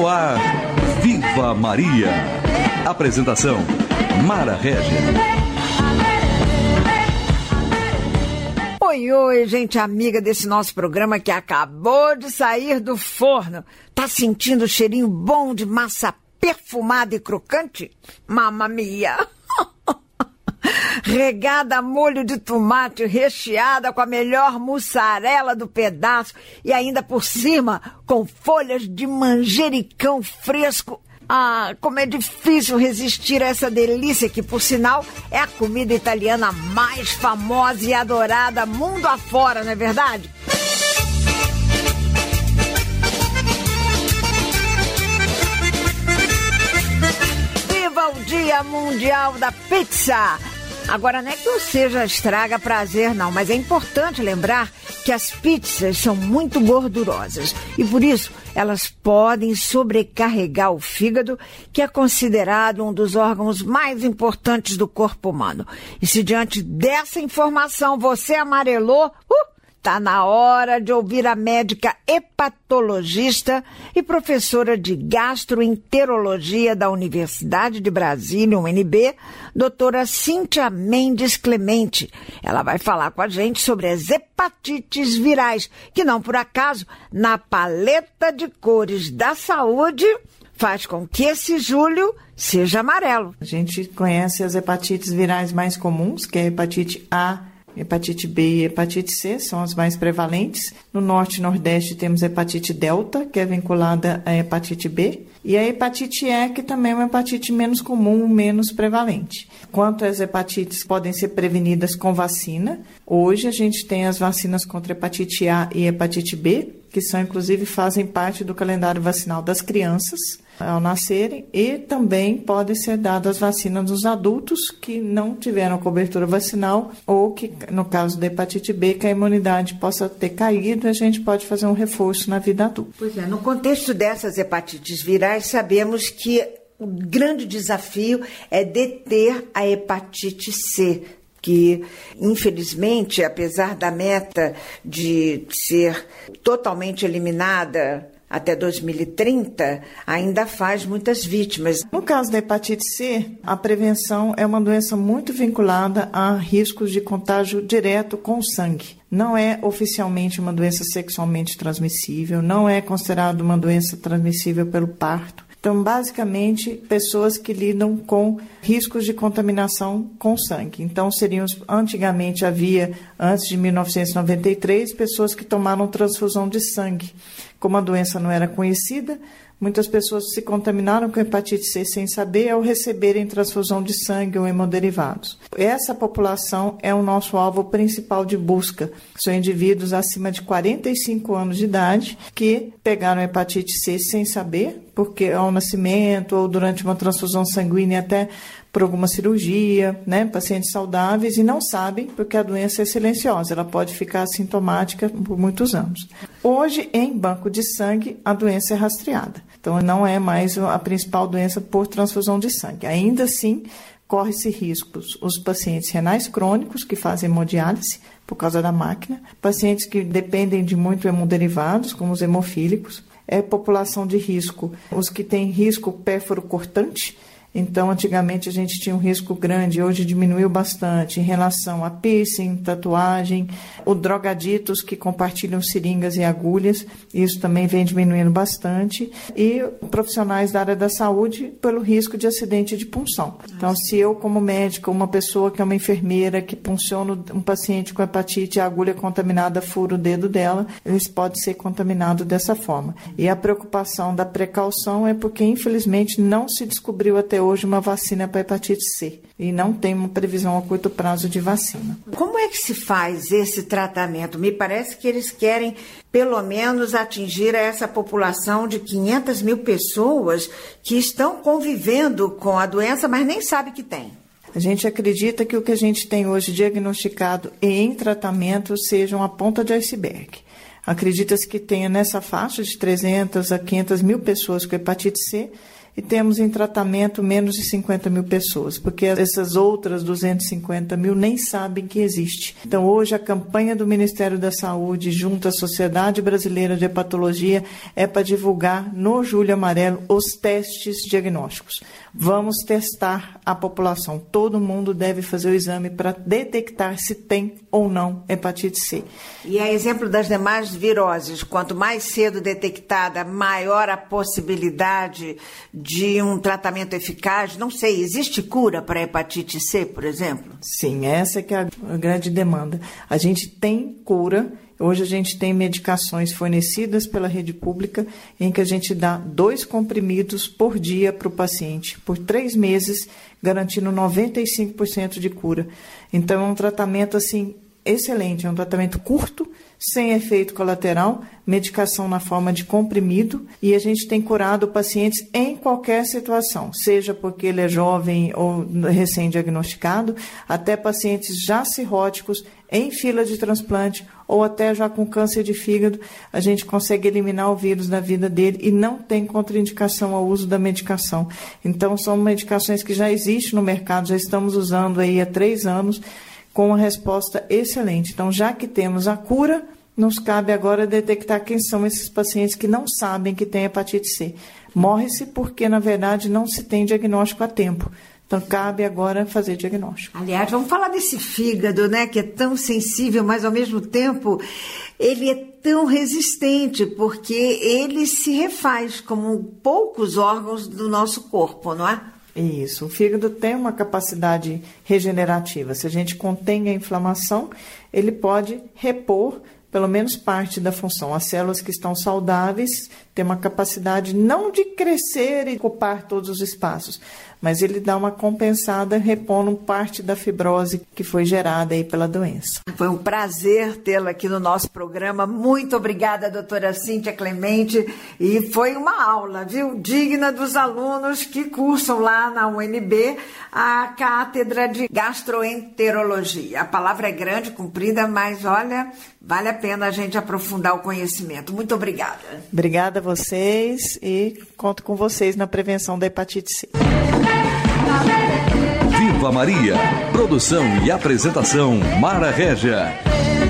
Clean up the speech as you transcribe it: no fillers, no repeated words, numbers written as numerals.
No ar, Viva Maria. Apresentação, Mara Regis. Oi, gente amiga desse nosso programa que acabou de sair do forno. Tá sentindo o cheirinho bom de massa perfumada e crocante? Mamma mia! Regada a molho de tomate, recheada com a melhor mussarela do pedaço e ainda por cima com folhas de manjericão fresco. Ah, como é difícil resistir a essa delícia que, por sinal, é a comida italiana mais famosa e adorada mundo afora, não é verdade? Viva o Dia Mundial da Pizza! Agora, não é que você já estraga prazer, não, mas é importante lembrar que as pizzas são muito gordurosas e, por isso, elas podem sobrecarregar o fígado, que é considerado um dos órgãos mais importantes do corpo humano. E se diante dessa informação você amarelou, tá na hora de ouvir a médica hepatologista e professora de gastroenterologia da Universidade de Brasília, UNB, doutora Cíntia Mendes Clemente. Ela vai falar com a gente sobre as hepatites virais, que não por acaso, na paleta de cores da saúde, faz com que esse julho seja amarelo. A gente conhece as hepatites virais mais comuns, que é a hepatite A, hepatite B e hepatite C são as mais prevalentes. No norte e nordeste temos a hepatite delta, que é vinculada à hepatite B, e a hepatite E, que também é uma hepatite menos comum, menos prevalente. Quanto às hepatites podem ser prevenidas com vacina, hoje a gente tem as vacinas contra hepatite A e hepatite B, que são, inclusive, fazem parte do calendário vacinal das crianças ao nascerem, e também podem ser dadas vacinas nos adultos que não tiveram cobertura vacinal ou que, no caso da hepatite B, que a imunidade possa ter caído, a gente pode fazer um reforço na vida adulta. Pois é, no contexto dessas hepatites virais, sabemos que o grande desafio é deter a hepatite C, que, infelizmente, apesar da meta de ser totalmente eliminada até 2030, ainda faz muitas vítimas. No caso da hepatite C, a prevenção é uma doença muito vinculada a riscos de contágio direto com o sangue. Não é oficialmente uma doença sexualmente transmissível, não é considerada uma doença transmissível pelo parto. Então, basicamente, pessoas que lidam com riscos de contaminação com sangue. Então, antigamente havia, antes de 1993, pessoas que tomaram transfusão de sangue. Como a doença não era conhecida, muitas pessoas se contaminaram com hepatite C sem saber ao receberem transfusão de sangue ou hemoderivados. Essa população é o nosso alvo principal de busca. São indivíduos acima de 45 anos de idade que pegaram hepatite C sem saber, porque ao nascimento ou durante uma transfusão sanguínea até por alguma cirurgia, pacientes saudáveis, e não sabem porque a doença é silenciosa, ela pode ficar assintomática por muitos anos. Hoje, em banco de sangue, a doença é rastreada, então não é mais a principal doença por transfusão de sangue. Ainda assim, corre-se riscos os pacientes renais crônicos que fazem hemodiálise por causa da máquina, pacientes que dependem de muito hemoderivados, como os hemofílicos, população de risco, os que têm risco pérfuro cortante. Então, antigamente a gente tinha um risco grande, hoje diminuiu bastante em relação a piercing, tatuagem, ou drogaditos que compartilham seringas e agulhas, isso também vem diminuindo bastante, e profissionais da área da saúde pelo risco de acidente de punção. Então, se eu como médica, uma pessoa que é uma enfermeira que punciona um paciente com hepatite, a agulha contaminada fura o dedo dela, eles podem ser contaminados dessa forma. E a preocupação da precaução é porque, infelizmente, não se descobriu até hoje uma vacina para hepatite C e não tem uma previsão a curto prazo de vacina. Como é que se faz esse tratamento? Me parece que eles querem, pelo menos, atingir essa população de 500 mil pessoas que estão convivendo com a doença, mas nem sabem que tem. A gente acredita que o que a gente tem hoje diagnosticado e em tratamento sejam a ponta de iceberg. Acredita-se que tenha nessa faixa de 300 a 500 mil pessoas com hepatite C e temos em tratamento menos de 50 mil pessoas, porque essas outras 250 mil nem sabem que existe. Então, hoje, a campanha do Ministério da Saúde junto à Sociedade Brasileira de Hepatologia é para divulgar no Julho Amarelo os testes diagnósticos. Vamos testar a população. Todo mundo deve fazer o exame para detectar se tem ou não hepatite C. E a exemplo das demais viroses, quanto mais cedo detectada, maior a possibilidade de um tratamento eficaz. Não sei, existe cura para a hepatite C, por exemplo? Sim, essa que é a grande demanda. A gente tem cura. Hoje a gente tem medicações fornecidas pela rede pública em que a gente dá 2 comprimidos por dia para o paciente, por 3 meses, garantindo 95% de cura. Então é um tratamento assim excelente, é um tratamento curto, sem efeito colateral, medicação na forma de comprimido, e a gente tem curado pacientes em qualquer situação, seja porque ele é jovem ou recém-diagnosticado, até pacientes já cirróticos, em fila de transplante, ou até já com câncer de fígado, a gente consegue eliminar o vírus da vida dele e não tem contraindicação ao uso da medicação. Então, são medicações que já existem no mercado, já estamos usando aí há 3 anos, com uma resposta excelente. Então, já que temos a cura, nos cabe agora detectar quem são esses pacientes que não sabem que têm hepatite C. Morre-se porque, na verdade, não se tem diagnóstico a tempo. Então, cabe agora fazer diagnóstico. Aliás, vamos falar desse fígado, né, que é tão sensível, mas, ao mesmo tempo, ele é tão resistente, porque ele se refaz como poucos órgãos do nosso corpo, não é? Isso, o fígado tem uma capacidade regenerativa. Se a gente contém a inflamação, ele pode repor pelo menos parte da função. As células que estão saudáveis têm uma capacidade não de crescer e ocupar todos os espaços, mas ele dá uma compensada, repondo parte da fibrose que foi gerada aí pela doença. Foi um prazer tê-la aqui no nosso programa. Muito obrigada, doutora Cíntia Clemente. E foi uma aula, viu? Digna dos alunos que cursam lá na UNB a cátedra de gastroenterologia. A palavra é grande, comprida, mas olha, vale a pena a gente aprofundar o conhecimento. Muito obrigada. Obrigada a vocês e conto com vocês na prevenção da hepatite C. Viva Maria! Produção e apresentação Mara Régia.